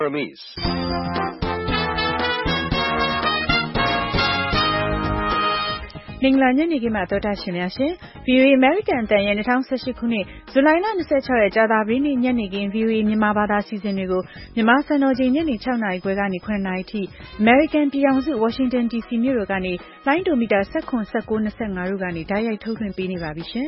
Burmese. မင်္ဂလာညနေခင်းမှာတော်တာရှင်များရှင် VOA American အသံရဲ့2018ခုနှစ်ဇူလိုင်လ26ရက်ကြာသပတေးနေ့ညနေခင်း VOA မြန်မာဘာသာစီစဉ်တွေကိုမြန်မာစံတော်ချိန်ညနေ6နာရီခွဲကနေ9နာရီထိ American ပြည်ထောင်စု Washington DC မြို့တော်ကနေလိုင်းဒိုမီတာ19 19 25တို့ကနေဓာတ်ရိုက်ထုတ်လွှင့်ပေးနေပါပြီရှင်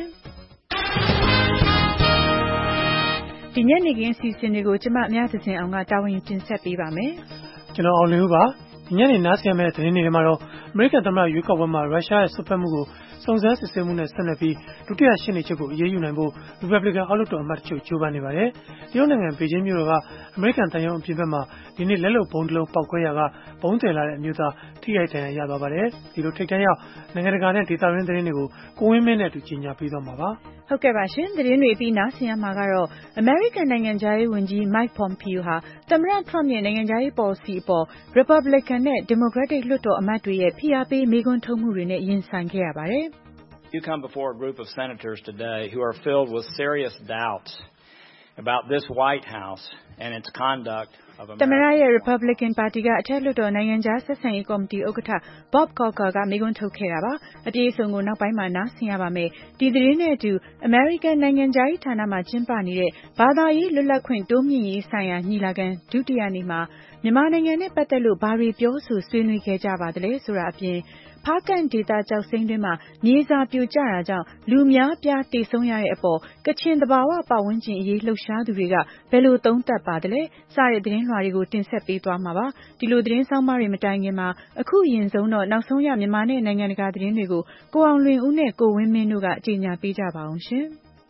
ဒီညနေခင်းစီစဉ်တွေကိုကျမမြတ်စင်အောင်ကတာဝန်တင်ဆက်ပေးပါမယ်ကျွန်တော်အောင်လင်းဦးပါဒီညနေနားဆင်ရမယ့်သတင်းတွေမှာတော့အမေရိကန်သမ္မတရွေးကောက်ပွဲမှာရုရှားရဲ့ဆွတ်ဖက်မှုကိုစုံစမ်းစစ်ဆေးမှုနဲ့ဆက်နွယ်ပြီးဒုတိယရှင်းနေချက်ကိုအရေးယူနိုင်ဖို့ Republican အောက်လွှတ်တော်အမတ်တချို့ကြိုးပမ်းနေပါတယ်။တရုတ်နိုင်ငံဘေကျင်းမြို့တော်ကအမေရိကန်တန်ယုံအပြင်ဘက်မှာဒီနေ့လက်လုံဘုံတစ်လုံးပောက်ကွဲရာကဘုံတယ်လာတဲ့အမျိုးသားထိခိုက်ဒဏ်ရာရသွားပါတယ်။ဒီလိုထိတ်တန့်ရောက်နိုင်ငံတကာနဲ့ဒေသတွင်းသတင်းတွေကိုကိုဝင်းမင်းနဲ့အတူကြီးညာပေးသွားမှာပါ။ဟုတ်ကဲ့ပါရှင်သတင်းတွေပြီးနားဆင်ရမှာကတော့ American နိုင်ငံခြားရေးဝန်ကြီး Mike Pompeo ဟာသမ္မတ Trump ရဲ့နိုင်ငံခြားရေး policy အပေါ် Republican နဲ့ Democratic လွှတ်တော်အမတ်တွေရဲ့ဖိအားပေးမေးခွန်းထုတ်မှုတွေနဲ့ရင်ဆိုင်ခဲ့ရပါတယ် You come before a group of senators today who are filled with serious doubts about this White House and its conduct of American သမ္မတရဲ့ Republican ပါတီကအထက်လွှတ်တော်နိုင်ငံခြားဆက်ဆံရေးကော်မတီဥက္ကဋ္ဌ Bob Corker ကမေးခွန်းထုတ်ခဲ့တာပါအပြည့်အစုံကိုနောက်ပိုင်းမှာနားဆင်ရပါမယ်ဒီသတင်းနဲ့အတူ American နိုင်ငံခြားရေးဌာနမှာကျင်းပနေတဲ့ဘာသာရေးလွတ်လပ်ခွင့်တိုးမြင့်ရေးဆိုင်ရာညီလာခံဒုတိယနေ့မှာမြန်မာနိုင်ငံနဲ့ပတ်သက်လို့ဘာတွေပြောဆိုဆွေးနွေးခဲ့ကြပါသလဲဆိုတာအပြင်ဖားကန့်ဒေသကျောက်စိမ်းတွင်းမှာမြေစာပြိုကျတာကြောင့်လူများပြားတေဆုံးရတဲ့အပေါ်ကချင်သဘာဝပတ်ဝန်းကျင်အရေးလှုပ်ရှားသူတွေကဘယ်လိုသုံးသပ်ပါသလဲစတဲ့သတင်းလွှာတွေကိုတင်ဆက်ပေးသွားမှာပါဒီလိုသတင်းဆောင်မတွေမတိုင်ခင်မှာအခုရင်ဆုံးတော့နောက်ဆုံးရမြန်မာနဲ့နိုင်ငံတကာသတင်းတွေကိုကိုအောင်လွင်ဦးနဲ့ကိုဝင်းမင်းတို့ကကြေညာပေးကြပါအောင်ရှင်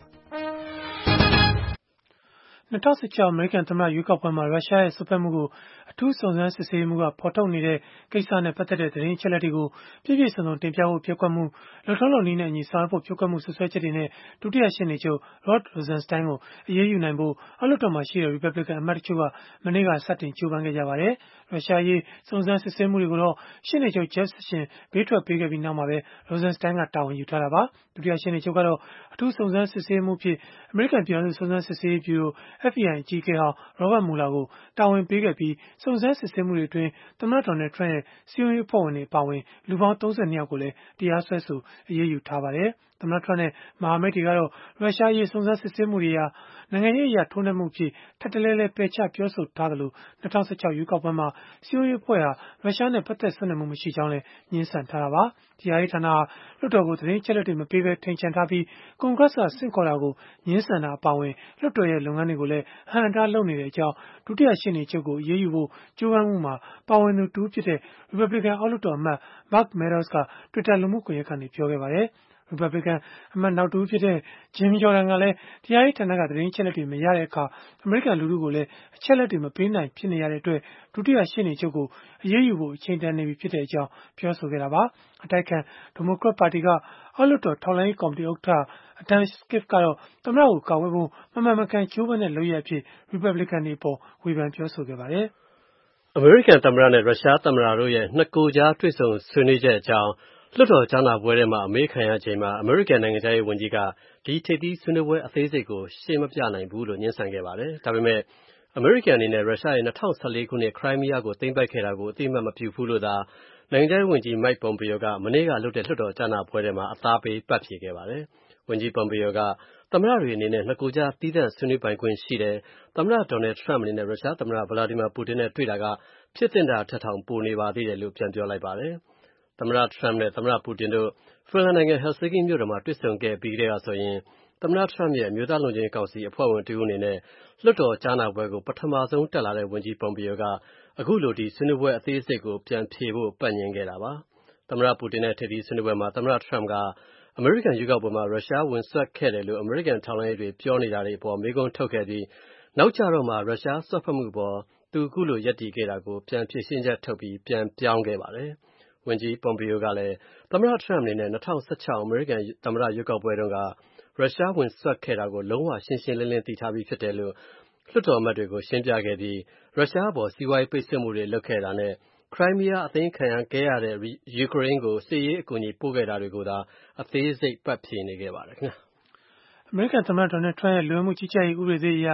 2016အမေရိကန်သမ္မတရွေးကောက်ပွဲမှာရုရှားရဲ့ဆွတ်ဖက်မှုကိုအထူးစုံစမ်းစစ်ဆေးမှုကဖော်ထုတ်နေတဲ့ကိစ္စနဲ့ပတ်သက်တဲ့သတင်းအချက်အလက်တွေကိုပြည့်ပြည့်စုံစုံတင်ပြဖို့ပြောကွက်မှုလုံထုံးလုံနည်းနဲ့အညီဆောင်ရွက်ဖို့ပြောကွက်မှုဆွဆွဲချက်တွေနဲ့ဒုတိယရှင်းနေချုပ် Rod Rosenstein ကိုအရေးယူနိုင်ဖို့အောက်လွှတ်တော်မှာရှိတဲ့ Republican အမတ်တချို့ကမနေ့ကစတင်ကြိုးပမ်းခဲ့ကြပါတယ်။ရုရှားရေးစုံစမ်းစစ်ဆေးမှုတွေကိုတော့ရှင်းနေချုပ် Jeff Sessions ဘေးထွက်ပေးခဲ့ပြီးနောက်မှာပဲ Rosenstein ကတာဝန်ယူထားတာပါ။ဒုတိယရှင်းနေချုပ်ကတော့အထူးစုံစမ်းစစ်ဆေးမှုဖြစ်အမေရိကန်ပြည်ထောင်စုစုံစမ်းစစ်ဆေးရေးဗျူရို FBI အကြီးအကဲဟောင်း Robert Mueller ကိုတာဝန်ပေးခဲ့ပြီးစုံစမ်းစစ်ဆေးမှုတွေအတွင်းသမ္မတ Donald Trump ရဲ့စည်းရုံးရေးအဖွဲ့ဝင်တွေအပါအဝင်လူပေါင်း32ယောက်ကိုလည်းတရားစွဲဆိုအရေးယူထားပါတယ်။သမ္မတ Trump နဲ့မဟာမိတ်တွေကတော့ရုရှားရေးစုံစမ်းစစ်ဆေးမှုတွေဟာနိုင်ငံရေးအရာထိုးနှက်မှုဖြစ်ထပ်တလဲလဲပယ်ချပြောဆိုထားသလို2016ရွေးကောက်ပွဲမှာစည်းရုံးရေးအဖွဲ့ဟာရုရှားနဲ့ပတ်သက်ဆက်နွယ်မှုမရှိကြောင်းလည်းညှင်းဆန်ထားတာပါ။တရားရေးဌာနဟာလွှတ်တော်ကိုသတင်းချက်လက်တွေမပေးဘဲထိန်ချန်ထားပြီးကွန်ဂရက်ကဆင့်ခေါ်တာကိုညှင်းဆန်တာအပါအဝင်လွှတ်တော်ရဲ့လုပ်ငန်းတွေကိုလည်းဟန်တာလုပ်နေတဲ့အကြောင်းဒုတိယရှင်းနေချုပ်ကိုအရေးယူဖို့ကြိုးပမ်းမှုမှာပါဝင်သူတူဖြစ်တဲ့ Republican အောက်လွှတ်တော်အမတ် Mark Meadows က Twitter လူမှုကွန်ရက်ကနေပြောခဲ့ပါတယ်။ Republican အမတ်နောက်တူဖြစ်တဲ့ Jim Jordan ကလည်းတရားရေးဌာနကသတင်းချက်လက်တွေမရတဲ့အခါအမေရိကန်လူထုကိုလည်းအချက်လက်တွေမပေးနိုင်ဖြစ်နေရတဲ့အတွက်ဒုတိယရှင်းနေချုပ်ကိုအရေးယူဖို့အချိန်တန်နေပြီဖြစ်တဲ့အကြောင်းပြောဆိုခဲ့တာပါ။အတိုက်ခံဒီမိုကရက်ပါတီကအောက်လွှတ်တော်ထောက်လှမ်းရေးကော်မတီဥက္ကဋ္ဌ Adam Schiff ကတော့သမ္မတကိုကာကွယ်ဖို့မမှန်မကန်ကြိုးပမ်းတဲ့လုပ်ရပ်အဖြစ် Republican တွေအပေါ်ဝေဖန်ပြောဆိုခဲ့ပါတယ်။အမေရိကန်သမ္မတနဲ့ရုရှားသမ္မတတို့ရဲ့နှစ်ကိုယ်ကြားတွေ့ဆုံဆွေးနွေးချက်အကြောင်းလွှတ်တော်ကြားနာပွဲထဲမှာအမေးခံရချိန်မှာအမေရိကန်နိုင်ငံခြားရေးဝန်ကြီးကဒီထိပ်သီးဆွေးနွေးပွဲအသေးစိတ်ကိုရှင်းမပြနိုင်ဘူးလို့ငြင်းဆန်ခဲ့ပါတယ်။ဒါပေမဲ့အမေရိကန်အနေနဲ့ရုရှားရဲ့2014ခုနှစ်ခရိုင်းမီးယားကိုသိမ်းပိုက်ခဲ့တာကိုအသိအမှတ်မပြုဘူးလို့သာနိုင်ငံခြားရေးဝန်ကြီး Mike Pompeo ကမနေ့ကလုပ်တဲ့လွှတ်တော်ကြားနာပွဲထဲမှာအသားပေးပတ်ဖြေခဲ့ပါတယ်။ဝန်ကြီး Pompeo ကသမ္မတတွေအနေနဲ့နှစ်ကိုယ်ကြားသီးသန့်ဆွေးနွေးပိုင်ခွင့်ရှိတယ်။သမ္မတ Donald Trump အနေနဲ့ရုရှားသမ္မတ Vladimir Putin နဲ့တွေ့တာကဖြစ်သင့်တာထက်တောင်ပိုနေပါသေးတယ်လို့ပြန်ပြောလိုက်ပါတယ်။သမ္မတ Trump နဲ့သမ္မတ Putin တို့ဖင်လန်နိုင်ငံ Helsinki မြို့တော်မှာတွေ့ဆုံခဲ့ပြီးကတည်းကဆိုရင်သမ္မတ Trump ရဲ့အမျိုးသားလုံခြုံရေးကောင်စီအဖွဲ့ဝင်တစ်ဦးအနေနဲ့လွှတ်တော်ကြားနာပွဲကိုပထမဆုံးတက်လာတဲ့ဝန်ကြီး Pompeo ကအခုလိုဒီဆွေးနွေးပွဲအသေးစိတ်ကိုပြန်ဖြေဖို့ပတ်ငြင်းခဲ့တာပါ။သမ္မတ Putin နဲ့ထိပ်သီးဆွေးနွေးပွဲမှာသမ္မတ Trump ကအမေရိကန်ရွေးကောက်ပွဲမှာရုရှားဝင်စွက်ခဲ့တယ်လို့အမေရိကန်ထောက်လှမ်းရေးတွေပြောနေတာတွေအပေါ်မေးခွန်းထုတ်ခဲ့ပြီးနောက်ကျတော့မှရုရှားစွက်ဖက်မှုအပေါ်သူအခုလိုရပ်တည်ခဲ့တာကိုပြန်ဖြေရှင်းချက်ထုတ်ပြီးပြန်ပြောင်းခဲ့ပါတယ်။ဝန်ကြီး Pompeo ကလည်းသမ္မတ Trump အနေနဲ့2016အမေရိကန်သမ္မတရွေးကောက်ပွဲတုန်းကရုရှားဝင်စွက်ခဲ့တာကိုလုံးဝရှင်းရှင်းလင်းလင်းသိထားပြီးဖြစ်တယ်လို့လွှတ်တော်အမတ်တွေကိုရှင်းပြခဲ့ပြီးရုရှားအပေါ်စီးပွားရေးပိတ်ဆို့မှုတွေလုပ်ခဲ့တာနဲ့ခရိုင်းမီးယားအသိမ်းခံခဲ့ရတဲ့ယူကရိန်းကိုစစ်ရေးအကူအညီပို့ခဲ့တာတွေကိုသာအသေးစိတ်ပတ်ဖြေနေခဲ့ပါတယ်ခင်ဗျာ။အမေရိကန်သမ္မတ Donald Trump ရဲ့လူဝင်မှုကြီးကြပ်ရေးဥပဒေသစ်အရ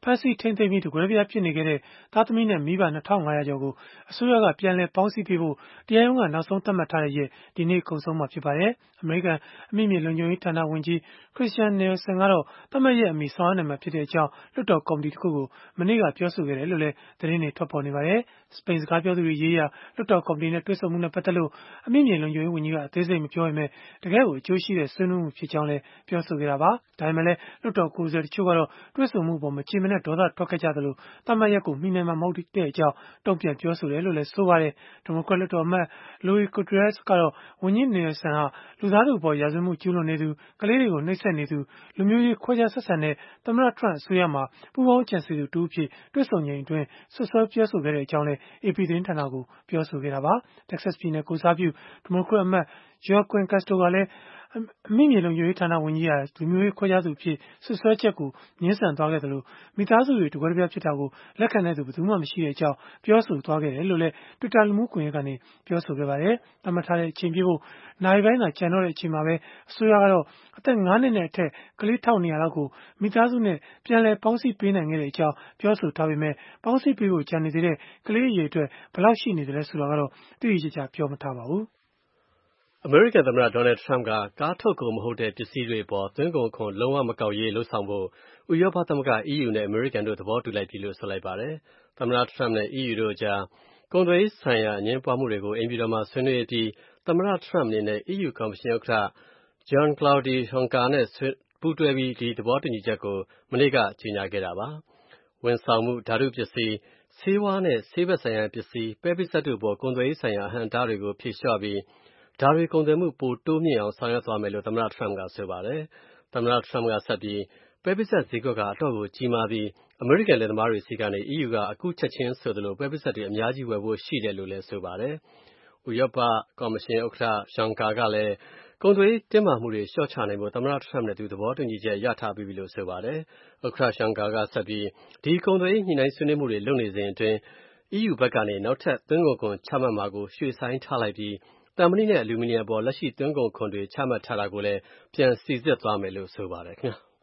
ဖမ်းဆီးထိန်းသိမ်းပြီးတကွဲပြားဖြစ်နေခဲ့တဲ့သားသမီးနဲ့မိဘ 2500 ကျော်ကိုအစိုးရကပြန်လည်ပေါင်းစည်းပေးဖို့တရားရုံးကနောက်ဆုံးသတ်မှတ်ထားတဲ့ရက်ဒီနေ့ကုန်ဆုံးမှာဖြစ်ပါတယ်။ အမေရိကန်အမိမြေလုံခြုံရေးဌာနဝန်ကြီး Christian Nielsen ကတော့သတ်မှတ်ရက်အမီဆောင်ရွက်နိုင်မှာဖြစ်ကြောင်းလွှတ်တော်ကော်မတီတစ်ခုကိုမနေ့ကပြောဆိုခဲ့တယ်လို့လည်းသတင်းတွေထွက်ပေါ်နေပါတယ်။ စပိန်စကားပြောသူတွေရေးရာလွှတ်တော်ကော်မတီနဲ့တွေ့ဆုံမှုနဲ့ပတ်သက်လို့အမိမြေလုံခြုံရေးဝန်ကြီးကအသေးစိတ်မပြောပေမဲ့တကယ်ကိုအကျိုးရှိတဲ့ဆွေးနွေးမှုဖြစ်ကြောင်းလည်းပြောဆိုခဲ့တာပါ။ဒါပေမဲ့လည်းလွှတ်တော်ကိုယ်စားလှယ်တချို့ကတော့တွေ့ဆုံမှုပေါ်မကျေမနပ်ဒေါသထွက်ခဲ့ကြသလိုသတ်မှတ်ရက်ကိုမှီနိုင်မှာမဟုတ်ကြောင်းတုံ့ပြန်ပြောဆိုတယ်လို့လည်းဆိုပါတယ်။ ဒီမိုကရက်လွှတ်တော်အမတ် Luis Contreras ကတော့ဝန်ကြီး Nielsen ဟာလူသားထုအပေါ်ရာဇဝတ်မှုကျူးလွန်နေသူကလေးတွေကိုနှိပ်စက်နေသူလူမျိုးရေးခွဲခြားဆက်ဆံတဲ့သမ္မတ Trump အစိုးရမှာပူးပေါင်းကြံစည်သူတဦးအဖြစ်တွေ့ဆုံချိန်အတွင်းစွပ်စွဲပြောဆိုခဲ့ကြောင်းလည်း AP သတင်းဌာနကိုပြောဆိုခဲ့တာပါ။ Texas ပြည်နယ်ကိုယ်စားပြုဒီမိုကရက်အမတ် Joaquin Castro ကလည်းအမိမြေလုံခြုံရေးဌာနဝန်ကြီးဟာလူမျိုးရေးခွဲခြားသူအဖြစ်စွပ်စွဲချက်ကိုငြင်းဆန်သွားခဲ့သလိုမိသားစုတွေတကွဲတပြားဖြစ်တာကိုလက်ခံတဲ့သူဘယ်သူမှမရှိကြောင်းပြောဆိုသွားခဲ့တယ်လို့လည်း Twitter လူမှုကွန်ရက်ကနေပြောဆိုခဲ့ပါတယ်။သတ်မှတ်ထားတဲ့အချိန်ပြည့်ဖို့နာရီပိုင်းသာကျန်တော့တဲ့အချိန်မှာပဲအစိုးရကတော့အသက် 5 နှစ်နဲ့အထက်ကလေး 1200 လောက်ကိုမိသားစုနဲ့ပြန်လည်ပေါင်းစည်းပေးနိုင်ခဲ့ကြောင်းပြောဆိုထားပေမဲ့ပေါင်းစည်းပေးဖို့ကျန်နေသေးတဲ့ကလေးအရေအတွက်ဘယ်လောက်ရှိနေသလဲဆိုတာကတော့တိတိကျကျပြောမထားပါဘူး။အမေရိကန်သမ္မတ Donald Trump ကကားထုတ်ကုန်မဟုတ်တဲ့ပစ္စည်းတွေအပေါ်သွင်းကုန်ခွန်လုံးဝမကောက်ရေးလုပ်ဆောင်ဖို့ဥရောပသမဂ္ဂ EU နဲ့အမေရိကန်တို့သဘောတူလိုက်ပြီလို့ဆိုလိုက်ပါတယ်။သမ္မတ Trump နဲ့ EU တို့အကြားကုန်သွယ်ရေးဆိုင်ရာအငြင်းပွားမှုတွေကိုအိမ်ဖြူတော်မှာဆွေးနွေးအပြီးသမ္မတ Trump အနေနဲ့ EU ကော်မရှင်ဥက္ကဋ္ဌ Jean-Claude Juncker နဲ့ပူးတွဲပြီးဒီသဘောတူညီချက်ကိုမနေ့ကကြေညာခဲ့တာပါ။ဝန်ဆောင်မှုဓာတုပစ္စည်းဆေးဝါးနဲ့ဆေးဘက်ဆိုင်ရာပစ္စည်းပဲပိစပ်တို့အပေါ်ကုန်သွယ်ရေးဆိုင်ရာအဟန့်အတားတွေကိုဖြေလျှော့ပြီးဒါတွေကုန်သွယ်မှုပိုတိုးမြင့်အောင်ဆောင်ရွက်သွားမယ်လို့သမ္မတ Trump ကဆိုပါတယ်။သမ္မတ Trump ကဆက်ပြီးပဲပိစပ်ဈေးကွက်ကအတော့ကိုကြီးမားပြီးအမေရိကန်လယ်သမားတွေဆီကနေ EU ကအခုချက်ချင်းဆိုသလိုပဲပိစပ်တွေအများကြီးဝယ်ဖို့ရှိတယ်လို့လည်းဆိုပါတယ်။ဥရောပကော်မရှင်ဥက္ကဋ္ဌ Juncker ကလည်းကုန်သွယ်ရေးတင်းမာမှုတွေလျှော့ချနိုင်ဖို့သမ္မတ Trump နဲ့သူသဘောတူညီချက်ရထားပြီးပြီလို့ဆိုပါတယ်။ဥက္ကဋ္ဌ Juncker ကဆက်ပြီးဒီကုန်သွယ်ရေးညှိနှိုင်းဆွေးနွေးမှုတွေလုပ်နေစဉ်အတွင်း EU ဘက်ကနေနောက်ထပ်သွင်းကုန်ခွန်ချမှတ်မှာကိုရွှေ့ဆိုင်းထားလိုက်ပြီးသံမဏိနဲ့အလူမီနီယံအပေါ်လက်ရှိသွင်းကုန်ခွန်တွေချမှတ်ထားတာကိုလည်းပြန်စိစစ်သွားမယ်လို့ဆိုပါတယ်ခင်ဗျာ။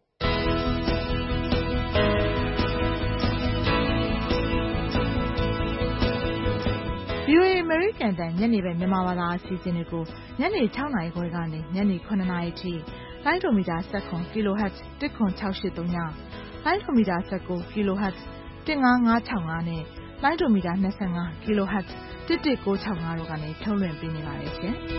VOA အမေရိကန်တန်ညနေပဲမြန်မာဘာသာအစီအစဉ်တွေကိုညနေ 6 နာရီခွဲကနေညနေ 9 နာရီထိလိုင်းဒိုမီတာ17 kHz 10683ညလိုင်းဒိုမီတာ19 kHz 15565နဲ့လိုင်းဒိုမီတာ25 kHz 11965တို့ကနေထုတ်လွှင့်ပေးနေပါတယ်ရှင်။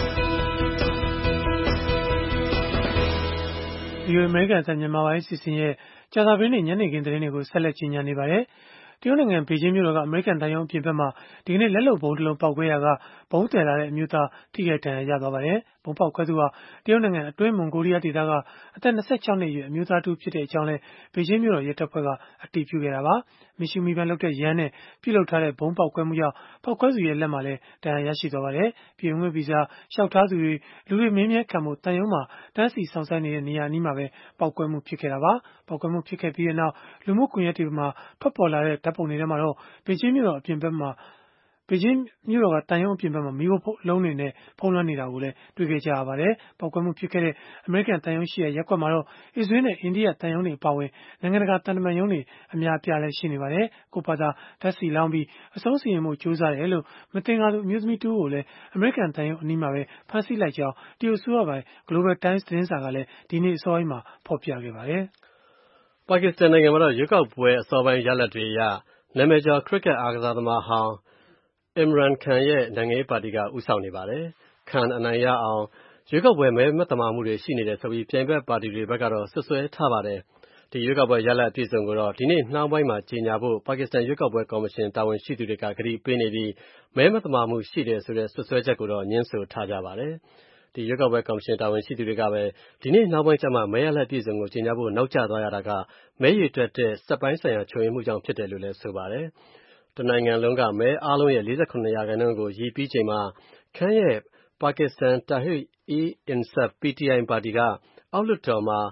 VOA အမေရိကန်တန်မြန်မာပိုင်းအစီအစဉ်ရဲ့ကြာသပတေးနေ့ညနေခင်းသတင်းတွေကိုဆက်လက်ကြီးညာနေပါတယ်။တရုတ်နိုင်ငံဘေကျင်းမြို့တော်ကအမေရိကန်တန်ယုံအပြင်ဘက်မှာဒီကနေ့လက်လုံဗုံးတစ်လုံးပေါက်ကွဲရာကဗုံးတည်လာတဲ့အမျိုးသားထိခိုက်ဒဏ်ရာရသွားပါတယ်။ဗုံးပေါက်ကွဲသူဟာတရုတ်နိုင်ငံအတွင်းမွန်ဂိုလီးယားဒေသကအသက် 26 နှစ်အရွယ်အမျိုးသားတူဖြစ်တဲ့အကြောင်းလည်းဘေကျင်းမြို့တော်ရဲတပ်ဖွဲ့ကအတည်ပြုခဲ့တာပါ။မီရှူမီပန်းလုပ်တဲ့ရန်နဲ့ပြုလုပ်ထားတဲ့ဗုံးပေါက်ကွဲမှုကြောင့်ပေါက်ကွဲသူရဲ့လက်မှာလည်းဒဏ်ရာရရှိသွားပါတယ်။ပြည်ဝင်ခွင့်ဗီဇာလျှောက်ထားသူတွေလူတွေမင်းမြဲခံမှုတန်ယုံမှာတန်းစီဆောင်ဆိုင်နေတဲ့နေရာအနီးမှာပဲပေါက်ကွဲမှုဖြစ်ခဲ့တာပါ။ပေါက်ကွဲမှုဖြစ်ခဲ့ပြီးနောက်လူမှုကွန်ရက်တွေမှာထွက်ပေါ်လာတဲ့ဓာတ်ပုံတွေထဲမှာတော့ဘေကျင်းမြို့တော်အပြင်ဘက်မှာဘေကျင်းမြို့တော်ကတန်ယုံအပြင်ဘက်မှာမီးခိုးလုံးတွေနဲ့ဖုံးလွှမ်းနေတာကိုလည်းတွေ့ခဲ့ကြရပါတယ်။ပေါက်ကွဲမှုဖြစ်ခဲ့တဲ့အမေရိကန်တန်ယုံရှိရာရပ်ကွက်မှာတော့အစ္စရေးနဲ့အိန္ဒိယတန်ယုံတွေအပါအဝင်နိုင်ငံတကာတန်တမန်ယုံတွေအများအပြားလည်းရှိနေပါတယ်။ကိုယ့်ဘာသာဓာတ်ဆီလောင်းပြီးအဆုံးစီရင်မှုကြိုးစားတယ်လို့မသင်္ကာသူအမျိုးသမီးတူကိုလည်းအမေရိကန်တန်ယုံအနီးမှာပဲဖမ်းဆီးလိုက်ကြောင်းတရုတ်အစိုးရပိုင် Global Times သတင်းစာကလည်းဒီနေ့အစောပိုင်းမှာဖော်ပြခဲ့ပါတယ်။ပါကစ္စတန်နိုင်ငံမှာတော့ရွေးကောက်ပွဲအစောပိုင်းရလဒ်တွေအရနာမည်ကျော်ခရစ်ကက်အားကစားသမားဟောင်း Imran Khan ရဲ့နိုင်ငံရေးပါတီကဦးဆောင်နေပါတယ်။ Khan အနိုင်ရအောင်ရွေးကောက်ပွဲမဲမသမာမှုတွေရှိနေတယ်ဆိုပြီးပြိုင်ဘက်ပါတီတွေဘက်ကတော့စွပ်စွဲထားပါတယ်။ဒီရွေးကောက်ပွဲရလဒ်အပြည့်အစုံကိုတော့ဒီနေ့နှောင်းပိုင်းမှာကြေညာဖို့ပါကစ္စတန်ရွေးကောက်ပွဲကော်မရှင်တာဝန်ရှိသူတွေကကတိပေးနေပြီးမဲမသမာမှုရှိတယ်ဆိုတဲ့စွပ်စွဲချက်ကိုတော့ငြင်းဆိုထားကြပါတယ်။ဒီရွေးကောက်ပွဲကော်မရှင်တာဝန်ရှိသူတွေကပဲဒီနေ့နှောင်းပိုင်းကျမှမဲရလဒ်ပြည့်စုံကိုကြေညာဖို့နောက်ကျသွားရတာကမဲရေတွက်တဲ့စက်ပိုင်းဆိုင်ရာချို့ယွင်းမှုကြောင့်ဖြစ်တယ်လို့လည်းဆိုပါတယ်။တနိုင်ငံလုံးကမဲအားလုံးရဲ့ 48% ကိုရေပြီးချိန်မှာ Khan ရဲ့ Pakistan Tehreek-e-Insaf PTI ပါတီကအောက်လွှတ်တော်မှာ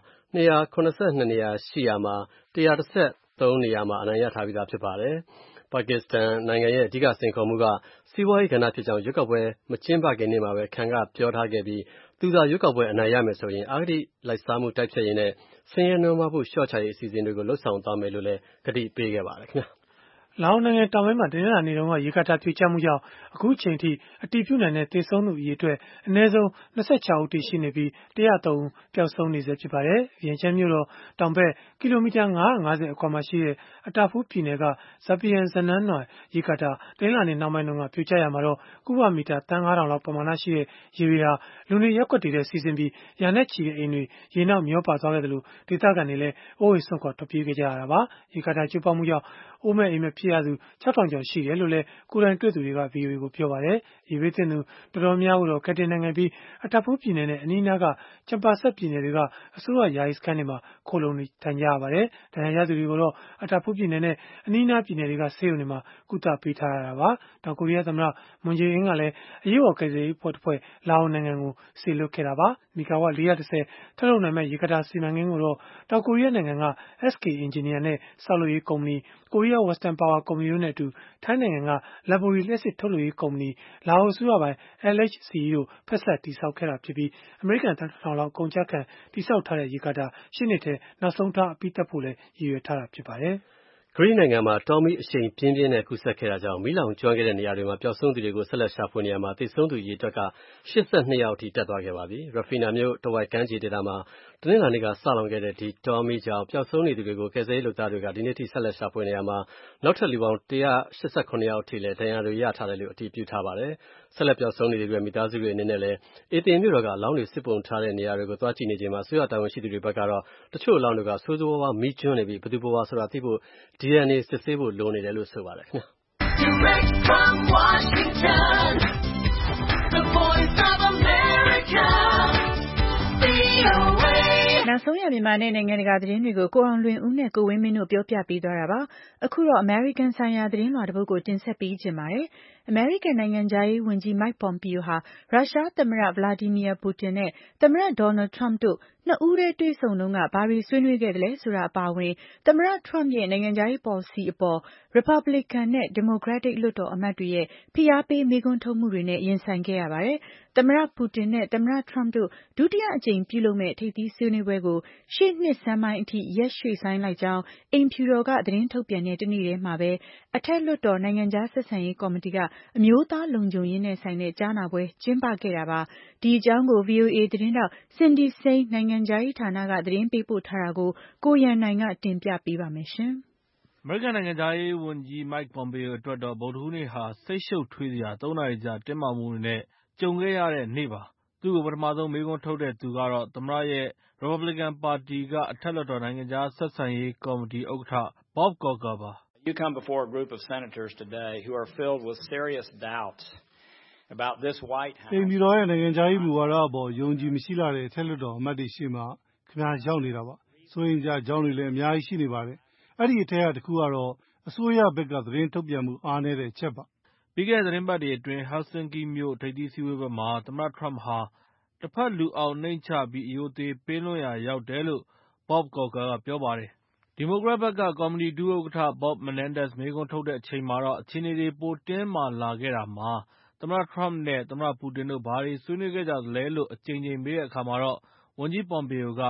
272 နေရာရှိရာမှာ113 နေရာမှာအနိုင်ရထားပြီးသားဖြစ်ပါတယ်။ပါကစ္စတန်နိုင်ငံရဲ့အဓိကစိန်ခေါ်မှုကစီးပွားရေးကဏ္ဍဖြစ်ကြောင်းရွေးကောက်ပွဲမကျင်းပခင်နေ့မှာပဲ Khan ကပြောထားခဲ့ပြီးသူသာရွေးကောက်ပွဲအနိုင်ရမယ်ဆိုရင်အဂတိလိုက်စားမှုတိုက်ဖျက်ရေးနဲ့ဆင်းရဲနွမ်းပါးမှုလျှော့ချရေးအစီအစဉ်တွေကိုလုပ်ဆောင်သွားမယ်လို့လည်းကတိပေးခဲ့ပါတယ်ခင်ဗျာ။လာအိုနိုင်ငံတောင်ပိုင်းမှာတနင်္လာနေ့တုန်းကရေကာတာပြိုကျမှုကြောင့်အခုချိန်ထိအတည်ပြုနိုင်တဲ့သေဆုံးသူအရေအတွက်အနည်းဆုံး26ဦးထိရှိနေပြီး103ဦးပျောက်ဆုံးနေဆဲဖြစ်ပါတယ်။ဗီယန်ချမ်းမြို့တော်တောင်ဘက်ကီလိုမီတာ950အကွာမှာရှိတဲ့အတာဖူးပြည်နယ်က Zapian Zananoi ရေကာတာတနင်္လာနေ့နှောင်းပိုင်းတုန်းကပြိုကျရာမှာကုဗမီတာသန်း9000လောက်ပမာဏရှိတဲ့ရေတွေဟာလူနေရပ်ကွက်တွေထဲစီးဆင်းပြီးရာနဲ့ချီတဲ့အိမ်တွေရေနောက်မျောပါသွားခဲ့တယ်လို့ဒေသခံတွေလည်းအိုးအိမ်စွန့်ခွာထွက်ပြေးခဲ့ကြရတာပါ။ရေကာတာကျိုးပေါက်မှုကြောင့်အိုးမဲ့အိမ်မဲ့ဖြစ်ရသူ6000ကျော်ရှိတယ်လို့လည်းကိုယ်တိုင်တွေ့သူတွေက VOA ကိုပြောပါတယ်။ရေဘေးသင့်သူတော်တော်များများကိုကယ်တင်နိုင်ခဲ့ပြီးအတာဖူးပြည်နယ်နဲ့အနီးနားကချမ်ပါဆက်ပြည်နယ်တွေကအစိုးရယာယီစခန်းတွေမှာခိုလုံနေထိုင်ကြရပါတယ်။ဒဏ်ရာရသူတွေကိုတော့အတာဖူးပြည်နယ်နဲ့အနီးနားပြည်နယ်တွေကဆေးရုံတွေမှာကုသပေးထားရတာပါ။တောင်ကိုရီးယားသမ္မတမွန်ဂျေအင်းကလည်းအရေးပေါ်ကယ်ဆယ်ရေးအဖွဲ့တစ်ဖွဲ့လာအိုနိုင်ငံကိုစေလွှတ်ခဲ့တာပါ။မီဂါဝပ်410ထုတ်လုပ်နိုင်မဲ့ရေကာတာစီမံကိန်းကိုတော့တောင်ကိုရီးယားနိုင်ငံက SK Engineer နဲ့ဆောက်လုပ်ရေးကုမ္ပဏီ Korea Western Power ကုမ္ပဏီတို့နဲ့အတူထိုင်းနိုင်ငံက Labori လျှပ်စစ်ထုတ်လုပ်ရေးကုမ္ပဏီလာအိုအစိုးရပိုင် LHCE တို့ဖက်စပ်တည်ဆောက်ခဲ့တာဖြစ်ပြီးအမေရိကန်သန်း1000လောက်အကုန်အကျခံတည်ဆောက်ထားတဲ့ရေကာတာရှေ့နှစ်ထဲနောက်ဆုံးထားအပြီးသတ်ဖို့လည်းရည်ရွယ်ထားတာဖြစ်ပါတယ်။ဂရိနိုင်ငံမှာတောမီးအရှိန်ပြင်းပြင်းနဲ့ကူးစက်ခဲ့တာကြောင့်မီးလောင်ကျွမ်းခဲ့တဲ့နေရာတွေမှာပျောက်ဆုံးသူတွေကိုဆက်လက်ရှာဖွေနေရာမှာသေဆုံးသူအရေအတွက်က82ယောက်အထိတက်သွားခဲ့ပါပြီ။ Rafina မြို့တဝိုက်ကမ်းခြေဒေသမှာတနင်္လာနေ့ကစလောင်ခဲ့တဲ့ဒီတောမီးကြောင့်ပျောက်ဆုံးနေသူတွေကိုကယ်ဆယ်ရေးလုပ်သားတွေကဒီနေ့ထိဆက်လက်ရှာဖွေနေရာမှာနောက်ထပ်လူပေါင်း189ယောက်အထိလည်းဒဏ်ရာတွေရထားတယ်လို့အတည်ပြုထားပါတယ်။ဆက်လက်ပျောက်ဆုံးနေသူတွေမိသားစုတွေအနေနဲ့လည်းအေသင်မြို့တော်ကအလောင်းတွေစစ်ပုံထားတဲ့နေရာတွေကိုသွားကြည့်နေချိန်မှာအစိုးရတာဝန်ရှိသူတွေဘက်ကတော့တချို့အလောင်းတွေကဆိုးဆိုးဝါးဝါးမီးကျွမ်းနေပြီးဘယ်သူဘယ်ဝါဆိုတာသိဖို့ DNA စစ်ဆေးဖို့လိုနေတယ်လို့ဆိုပါတယ်ခင်ဗျာ။ Direct from Washington, the voice of America, VOA နောက်ဆုံးရမြန်မာနဲ့နိုင်ငံတကာသတင်းတွေကိုကိုအောင်လွင်ဦးနဲ့ကိုဝင်းမင်းတို့ပြောပြပေးသွားတာပါ။အခုတော့ American ဆိုင်ရာသတင်းလွှာတစ်ပုဒ်ကိုတင်ဆက်ပေးခြင်းပါတယ်။ American နိုင်ငံခြားရေးဝန်ကြီး Mike Pompeo ဟာရုရှားသမ္မတ Vladimir Putin နဲ့သမ္မတ Donald Trump တို့နှစ်ဦးတည်းတွေ့ဆုံတုန်းကဘာတွေဆွေးနွေးခဲ့သလဲဆိုတာအပါအဝင်သမ္မတ Trump ရဲ့နိုင်ငံခြားရေးပေါ်လစီအပေါ် Republican နဲ့ Democratic လွှတ်တော်အမတ်တွေရဲ့ဖိအားပေးမေးခွန်းထုတ်မှုတွေနဲ့ရင်ဆိုင်ခဲ့ရပါတယ်။သမ္မတ Putin နဲ့သမ္မတ Trump တို့ဒုတိယအကြိမ်ပြုလုပ်မယ့်ထိပ်သီးဆွေးနွေးပွဲကိုရှေ့နှစ်ဆန်းပိုင်းအထိရက်ရွှေ့ဆိုင်းလိုက်ကြောင်းအိမ်ဖြူတော်ကသတင်းထုတ်ပြန်တဲ့တနေ့တည်းမှာပဲအထက်လွှတ်တော်နိုင်ငံခြားဆက်ဆံရေးကော်မတီကအမျိုးသားလုံခြုံရေးနဲ့ဆိုင်တဲ့ကြားနာပွဲကျင်းပခဲ့တာပါ။ဒီအကြောင်းကို VOA သတင်းထောက် Cindy Saine နိုင်ငံခြားရေးဌာနကသတင်းပေးပို့ထားတာကိုကိုရန်နိုင်ကတင်ပြပေးပါမယ်။အမေရိကန်နိုင်ငံခြားရေးဝန်ကြီး Mike Pompeo အတွက်တော့ဗုဒ္ဓဟူးနေ့ဟာစိတ်ရှုပ်ထွေးစရာ3နာရီကြာတင်းမာမှုတွေနဲ့ကြုံခဲ့ရတဲ့နေ့ပါ။ သူ့ကိုပထမဆုံးမေးခွန်းထုတ်တဲ့သူကတော့သမ္မတရဲ့ Republican ပါတီကအထက်လွှတ်တော်နိုင်ငံခြားဆက်ဆံရေးကော်မတီဥက္ကဋ္ဌ Bob Corker ပါ။ You come before a group of senators today who are filled with serious doubts about this White House. အိမ်ဖြူတော်ရဲ့နိုင်ငံခြားရေးမူဝါဒအပေါ်ယုံကြည်မရှိလှတဲ့အထက်လွှတ်တော်အမတ်တွေရှေ့မှာခင်ဗျားရောက်နေတာပါ။စိုးရိမ်စရာအကြောင်းတွေလည်းအများကြီးရှိနေပါတယ်။အဲ့ဒီအထက်ကတစ်ခုကတော့အစိုးရဘက်ကသတင်းထုတ်ပြန်မှုအားနည်းတဲ့အချက်ပါ။ပြီးခဲ့တဲ့သတင်းပတ်တွေအတွင်း Helsinki မြို့ထိပ်သီးစည်းဝေးပွဲမှာသမ္မတ Trump ဟာတစ်ဖက်လူအောင်နှိမ့်ချပြီးအရိုသေပေးလွန်းရာရောက်တယ်လို့ Bob Corker ကပြောပါတယ်။ ဒီမိုကရက်ဘက်ကကော်မတီဒုဥက္ကဋ္ဌ Bob Menendez မေးခွန်းထုတ်တဲ့အချိန်မှာတော့အခြေအနေတွေပိုတင်းမာလာခဲ့တာမှာသမ္မတ Trump နဲ့ သမ္မတ Putin တို့ဘာတွေဆွေးနွေးခဲ့ကြသလဲလို့အကြိမ်ကြိမ်မေးတဲ့အခါမှာတော့ဝန်ကြီး Pompeo က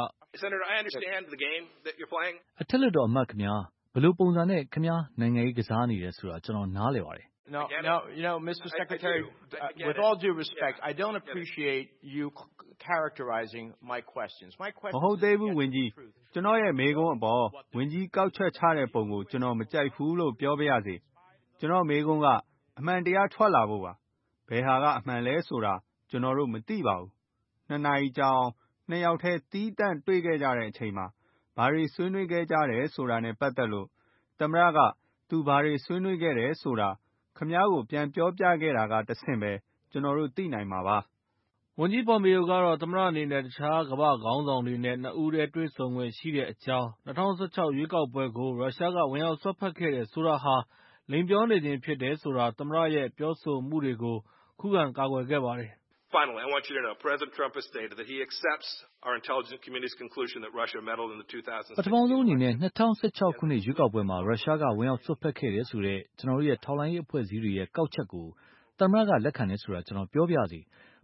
အထက်လွှတ်တော်အမတ်ခင်ဗျားဘယ်လိုပုံစံနဲ့ခင်ဗျားနိုင်ငံရေးကစားနေတယ်ဆိုတာကျွန်တော်နားလည်ပါတယ်။ No, Mr. Secretary, with all due respect, I don't appreciate you characterizing my questions. My questions. မဟုတ်သေးဘူးဝန်ကြီးကျွန်တော်ရဲ့မေးခွန်းအပေါ်ဝန်ကြီးကောက်ချက်ချတဲ့ပုံကိုကျွန်တော်မကြိုက်ဘူးလို့ပြောပါရစေ။ကျွန်တော်မေးခွန်းကအမှန်တရားထွက်လာဖို့ပါ။ဘယ်ဟာကအမှန်လဲဆိုတာကျွန်တော်တို့မသိပါဘူး။2နာရီကြာအောင်2ယောက်တည်းတီးတန့်တွေ့ခဲ့ကြတဲ့အချိန်မှာဘာတွေဆွေးနွေးခဲ့ကြတယ်ဆိုတာနဲ့ပတ်သက်လို့သမ္မတကသူဘာတွေဆွေးနွေးခဲ့တယ်ဆိုတာခင်ဗျားကိုပြန်ပြောပြခဲ့တာကတဆင့်ပဲကျွန်တော်တို့သိနိုင်မှာပါ။ဝန်ကြီး Pompeo ကတော့သမ္မတအနေနဲ့တခြားကမ္ဘာ့ခေါင်းဆောင်တွေနဲ့နှစ်ဦးတည်းတွေ့ဆုံခွင့်ရှိတဲ့အကြောင်း2016ရွေးကောက်ပွဲကိုရုရှားကဝင်ရောက်စွက်ဖက်ခဲ့တယ်ဆိုတာဟာလိမ်ပြောနေခြင်းဖြစ်တယ်ဆိုတာသမ္မတရဲ့ပြောဆိုမှုတွေကိုခုခံကာကွယ်ခဲ့ပါတယ်။ Finally, I want you to know President Trump has stated that he accepts our intelligence community's conclusion that Russia meddled in the 2016 ပထမဆုံးအနေနဲ့2016ခုနှစ်ရွေးကောက်ပွဲမှာရုရှားကဝင်ရောက်စွက်ဖက်ခဲ့တယ်ဆိုတဲ့ကျွန်တော်တို့ရဲ့ထောက်လှမ်းရေးအဖွဲ့အစည်းတွေရဲ့ကောက်ချက်ကိုသမ္မတကလက်ခံတယ်ဆိုတာကျွန်တော်ပြောပြစီ။ဘ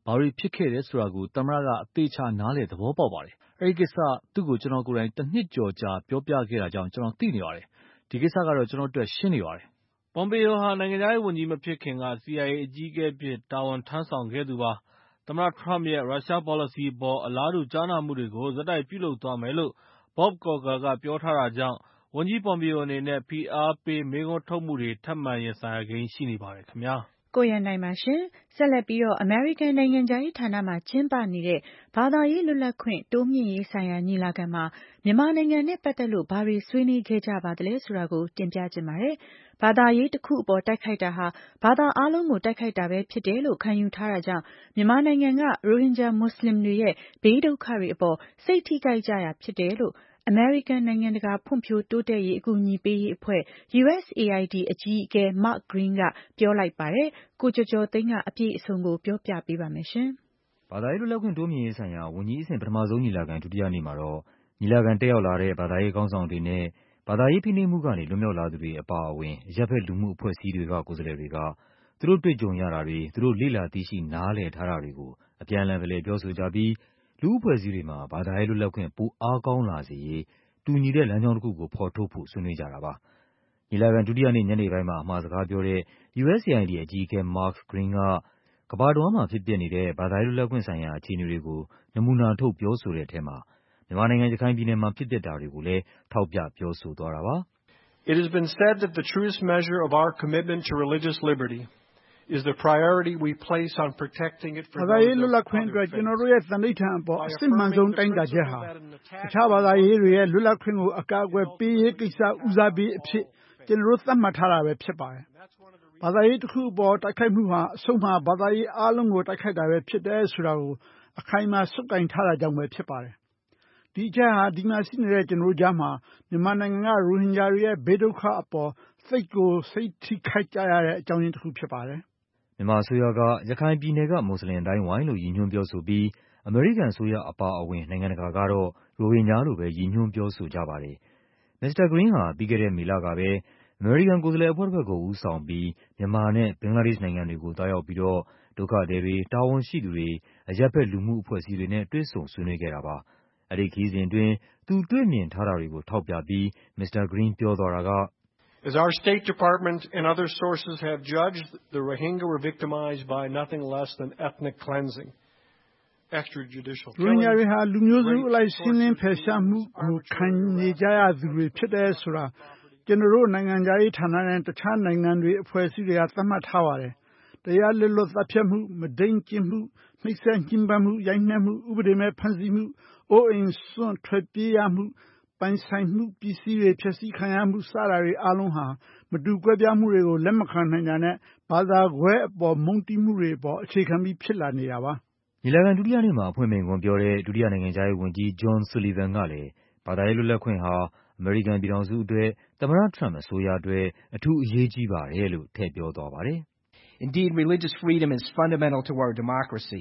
ဘာတွေဖြစ်ခဲ့တယ်ဆိုတာကိုသမ္မတကအသေချာနားလည်သဘောပေါက်ပါတယ်။အဲဒီကိစ္စသူ့ကိုကျွန်တော်ကိုယ်တိုင်တစ်နှစ်ကျော်ကြာပြောပြခဲ့တာကြောင့်ကျွန်တော်သိနေပါတယ်။ဒီကိစ္စကတော့ကျွန်တော်အတွက်ရှင်းနေပါတယ်။ Pompeo ဟာနိုင်ငံခြားရေးဝန်ကြီးမဖြစ်ခင်က CIA အကြီးအကဲအဖြစ်တာဝန်ထမ်းဆောင်ခဲ့သူပါ။ သမ္မတ Trump ရဲ့ ရုရှားပေါ်လစီအပေါ်အလားတူကြားနာမှုတွေကို ဆက်တိုက်ပြုလုပ်သွားမယ်လို့ Bob Corker ကပြောထားတာကြောင့် ဝန်ကြီး Pompeo အနေနဲ့ ဖိအားပေးမေးခွန်းထုတ်မှုတွေထပ်မံရင်ဆိုင်ရကိန်းရှိနေပါတယ်ခင်ဗျာ။ကိုရန်နိုင်ပါရှင်။ဆက်လက်ပြီးအမေရိကန်နိုင်ငံခြားရေးဌာနမှာကျင်းပနေတဲ့ဘာသာရေးလွတ်လပ်ခွင့်တိုးမြှင့်ရေးဆိုင်ရာညီလာခံမှာမြန်မာနိုင်ငံနဲ့ပတ်သက်လို့ဘာတွေဆွေးနွေးခဲ့ကြပါသလဲဆိုတာကိုတင်ပြချင်ပါတယ်။ဘာသာရေးတစ်ခုအပေါ်တိုက်ခိုက်တာဟာဘာသာအားလုံးကိုတိုက်ခိုက်တာပဲဖြစ်တယ်လို့ခံယူထားတာကြောင့်မြန်မာနိုင်ငံကရိုဟင်ဂျာမွတ်စလင်တွေရဲ့ဘေးဒုက္ခတွေအပေါ်စိတ်ထိခိုက်ကြရာဖြစ်တယ်လို့အမေရိကန်နိုင်ငံတကာဖွံ့ဖြိုးတိုးတက်ရေးအကူအညီပေးရေးအဖွဲ့ USAID အကြီးအကဲ Mark Green ကပြောလိုက်ပါတယ်။ကိုကျော်ကျော်သိန်းကအပြည့်အစုံကိုပြောပြပေးပါမယ်။ဘာသာရေးလွတ်လပ်ခွင့်တိုးမြှင့်ရေးဆိုင်ရာဝန်ကြီးအဆင့်ပထမဆုံးညီလာခံဒုတိယနေ့မှာတော့ညီလာခံတက်ရောက်လာတဲ့ဘာသာရေးခေါင်းဆောင်တွေနဲ့ဘာသာရေးဖိနှိပ်မှုကနေလွတ်မြောက်လာသူတွေအပါအဝင်အရပ်ဘက်လူမှုအဖွဲ့အစည်းတွေကကိုယ်စားလှယ်တွေကသူတို့တွေ့ကြုံရတာတွေသူတို့လေ့လာသိရှိနားလည်ထားတာတွေကိုအပြန်အလှန်ဖလှယ်ပြောဆိုကြပြီးလူ့အဖွဲ့အစည်းတွေမှာဘာသာရေးလွတ်လပ်ခွင့်ပိုအားကောင်းလာစေရေးတူညီတဲ့လမ်းကြောင်းတစ်ခုကိုဖော်ထုတ်ဖို့ဆွေးနွေးကြတာပါ။ညီလာခံဒုတိယနေ့ညနေပိုင်းမှာအမှာစကားပြောတဲ့ USAID အကြီးအကဲ Mark Green ကကမ္ဘာတဝန်းမှာဖြစ်ပျက်နေတဲ့ဘာသာရေးလွတ်လပ်ခွင့်ဆိုင်ရာအခြေအနေတွေကိုနမူနာထုတ်ပြောဆိုတဲ့အထဲမှာမြန်မာနိုင်ငံရခိုင်ပြည်နယ်မှာဖြစ်ပျက်တာတွေကိုလည်းထောက်ပြပြောဆိုသွားတာပါ။ It has been said that the truest measure of our commitment to religious liberty is the priority we place on protecting it for those of other faiths. ဘာသာရေးလွတ်လပ်ခွင့်အတွက်ကျွန်တော်တို့ရဲ့သန္နိဋ္ဌာန်အပေါ်အစစ်မှန်ဆုံးတိုင်းတာချက်ဟာတခြားဘာသာရေးတွေရဲ့လွတ်လပ်ခွင့်ကိုအကာအကွယ်ပေးရေးကိစ္စဦးစားပေးအဖြစ်ကျွန်တော်တို့သတ်မှတ်ထားတာပဲဖြစ်ပါတယ်။ဘာသာရေးတစ်ခုအပေါ်တိုက်ခိုက်မှုဟာအဆုံးမှာဘာသာရေးအားလုံးကိုတိုက်ခိုက်တာပဲဖြစ်တယ်ဆိုတာကိုအခိုင်အမာစုပ်ကိုင်ထားတာကြောင့်ပဲဖြစ်ပါတယ်။ဒီအချက်ဟာဒီမှာရှိနေတဲ့ကျွန်တော်တို့ကြားမှာမြန်မာနိုင်ငံကရိုဟင်ဂျာတွေရဲ့ဘေးဒုက္ခအပေါ်စိတ်ထိခိုက်ကြရတဲ့အကြောင်းရင်းတစ်ခုဖြစ်ပါတယ်။မြန်မာအစိုးရကရခိုင်ပြည်နယ်ကမွတ်စလင်အတိုင်းဝိုင်းလို့ရည်ညွှန်းပြောဆိုပြီးအမေရိကန်အစိုးရအပါအဝင်နိုင်ငံတကာကတော့ရိုဟင်ဂျာလို့ပဲရည်ညွှန်းပြောဆိုကြပါတယ်။ မစ္စတာ Green ဟာပြီးခဲ့တဲ့မေလကပဲအမေရိကန်ကိုယ်စားလှယ်အဖွဲ့တစ်ဖွဲ့ကိုဦးဆောင်ပြီးမြန်မာနဲ့ဘင်္ဂလားဒေ့ရှ်နိုင်ငံတွေကိုသွားရောက်ပြီးတော့ဒုက္ခသည်တွေတာဝန်ရှိသူတွေအရပ်ဘက်လူမှုအဖွဲ့အစည်းတွေနဲ့တွေ့ဆုံဆွေးနွေးခဲ့တာပါ။အဲဒီခရီးစဉ်အတွင်းသူတွေ့မြင်ထားတာတွေကိုထောက်ပြပြီးမစ္စတာ Green ပြောသွားတာက As our State Department and other sources have judged, the Rohingya were victimized by nothing less than ethnic cleansing, extrajudicial killing. ရိုဟင်ဂျာတွေဟာလူမျိုးစုအလိုက်ရှင်းလင်းဖယ်ရှားမှုကိုခံနေကြရသူတွေဖြစ်တယ်ဆိုတာကျွန်တော်တို့နိုင်ငံခြားရေးဌာနနဲ့တခြားနိုင်ငံတွေအဖွဲ့အစည်းတွေကသတ်မှတ်ထားပါတယ်။တရားလွတ်လပ်သတ်ဖြတ်မှုမုဒိန်းကျင့်မှုနှိပ်စက်ညှဉ်းပန်းမှုရိုက်နှက်မှုဥပဒေမဲ့ဖမ်းဆီးမှုအိုးအိမ်စွန့်ထွက်ပြေးရမှုပိုင်ဆိုင်မှုပစ္စည်းတွေဖျက်ဆီးခံရမှုစတာတွေအားလုံးဟာမတူကွဲပြားမှုတွေကိုလက်မခံနိုင်တာနဲ့ဘာသာကွဲအပေါ်မုန်းတီးမှုတွေအပေါ်အခြေခံပြီးဖြစ်လာနေတာပါ။ညီလာခံဒုတိယနေ့မှာအဖွင့်မိန့်ခွန်းပြောတဲ့ဒုတိယနိုင်ငံခြားရေးဝန်ကြီး John Sullivan ကလည်းဘာသာရေးလွတ်လပ်ခွင့်ဟာအမေရိကန်ပြည်ထောင်စုအတွက်သမ္မတ Trump အစိုးရအတွက်အထူးအရေးကြီးပါတယ်လို့ထည့်ပြောသွားပါတယ်။ Indeed, religious freedom is fundamental to our democracy.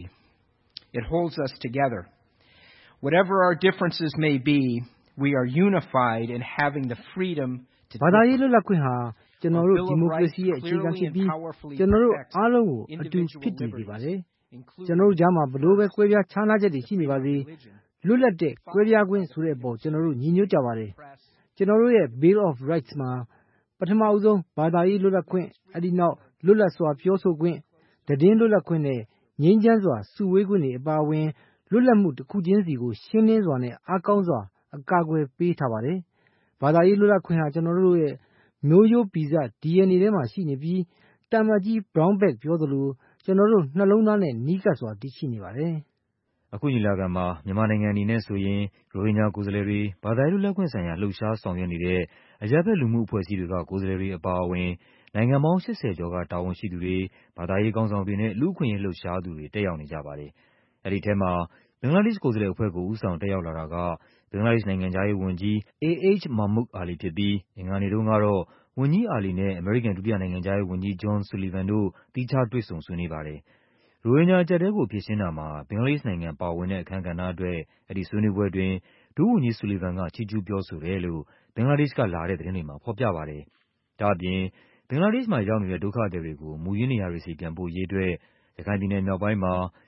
It holds us together. Whatever our differences may be, we are unified in having the freedom to ဘာသာရေးလွတ်လပ်ခွင့်ဟာကျွန်တော်တို့ဒီမိုကရေစီရဲ့အခြေခံဖြစ်ပြီးကျွန်တော်တို့အားလုံးကိုအတူဖြစ်တည်စေပါတယ်။ကျွန်တော်တို့ကြားမှာဘလို့ပဲကွဲပြားခြားနားချက်တွေရှိနေပါစေလွတ်လပ်တဲ့ကွဲပြားခွင့်ဆိုတဲ့အပေါ်ကျွန်တော်တို့ညီညွတ်ကြပါတယ်။ကျွန်တော်တို့ရဲ့ Bill of Rights မှာပထမဦးဆုံးဘာသာရေးလွတ်လပ်ခွင့်အဲဒီနောက်လွတ်လပ်စွာပြောဆိုခွင့်သတင်းလွတ်လပ်ခွင့်နဲ့ငြိမ်းချမ်းစွာစုဝေးခွင့်တွေအပါအဝင်လွတ်လပ်မှုတစ်ခုချင်းစီကိုရှင်းလင်းစွာနဲ့အားကောင်းစွာအကာအကွယ်ပေးထားပါတယ်။ဘာသာရေးလွတ်လပ်ခွင့်ဟာကျွန်တော်တို့ရဲ့မျိုးရိုးဗီဇ DNA ထဲမှာရှိနေပြီးတာမတ်ကြီး Brownback ပြောသလိုကျွန်တော်တို့နှလုံးသားနဲ့နီးကပ်စွာတည်ရှိနေပါတယ်။အခုညီလာခံမှာမြန်မာနိုင်ငံအနေနဲ့ဆိုရင်ရိုဟင်ဂျာကိုယ်စားလှယ်တွေဘာသာရေးလွတ်လပ်ခွင့်ဆိုင်ရာလှုပ်ရှားဆောင်ရွက်နေတဲ့အရပ်ဘက်လူမှုအဖွဲ့အစည်းတွေကကိုယ်စားလှယ်တွေအပါအဝင်နိုင်ငံပေါင်း80ကျော်ကတာဝန်ရှိသူတွေဘာသာရေးခေါင်းဆောင်တွေနဲ့လူ့အခွင့်အရေးလှုပ်ရှားသူတွေတက်ရောက်နေကြပါတယ်။အဲဒီထဲမှာဘင်္ဂလားဒေ့ရှ်ကိုယ်စားလှယ်အဖွဲ့ကိုဦးဆောင်တက်ရောက်လာတာကဘင်္ဂလားဒေ့ရှ်နိုင်ငံခြားရေးဝန်ကြီး AH Mahmood Ali ဖြစ်ပြီးအင်္ဂါနေ့တုန်းကတော့ဝန်ကြီး Ali နဲ့အမေရိကန်ဒုတိယနိုင်ငံခြားရေးဝန်ကြီး John Sullivan တို့သီးခြားတွေ့ဆုံဆွေးနွေးပါတယ်။ရိုဟင်ဂျာအကျပ်အတည်းကိုဖြေရှင်းတာမှာဘင်္ဂလားဒေ့ရှ်နိုင်ငံပါဝင်တဲ့အခန်းကဏ္ဍအတွက်အဲဒီဆွေးနွေးပွဲအတွင်းဒုဝန်ကြီး Sullivan ကချီးကျူးပြောဆိုတယ်လို့ဘင်္ဂလားဒေ့ရှ်ကလာတဲ့သတင်းတွေမှာဖော်ပြပါတယ်။ဒါ့အပြင်ဘင်္ဂလားဒေ့ရှ်မှာရောက်နေတဲ့ဒုက္ခသည်တွေကိုမူရင်းနေရာတွေဆီပြန်ပို့ရေးအတွက်ရခိုင်ပြည်နယ်မြောက်ပိုင်းမှာ